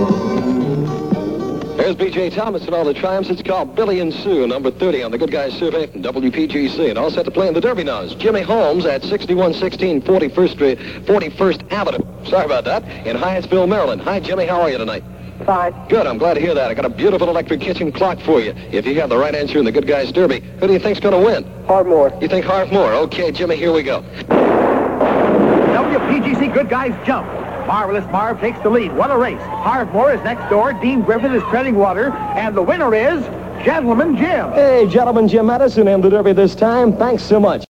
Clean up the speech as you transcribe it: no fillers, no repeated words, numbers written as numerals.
There's B.J. Thomas and all the triumphs. It's called Billy and Sue, number 30 on the Good Guys Survey from WPGC. And all set to play in the Derby now is Jimmy Holmes at 6116 41st Avenue. Sorry about that. In Hyattsville, Maryland. Hi, Jimmy. How are you tonight? Fine. Good. I'm glad to hear that. I got a beautiful electric kitchen clock for you. If you have the right answer in the Good Guys Derby, who do you think's going to win? Hardmore. You think Hardmore? Okay, Jimmy, here we go. WPGC Good Guys jump. Marvelous Marv takes the lead. What a race. Hardmore is next door. Dean Griffin is treading water. And the winner is Gentleman Jim. Hey, Gentleman Jim Madison in the Derby this time. Thanks so much.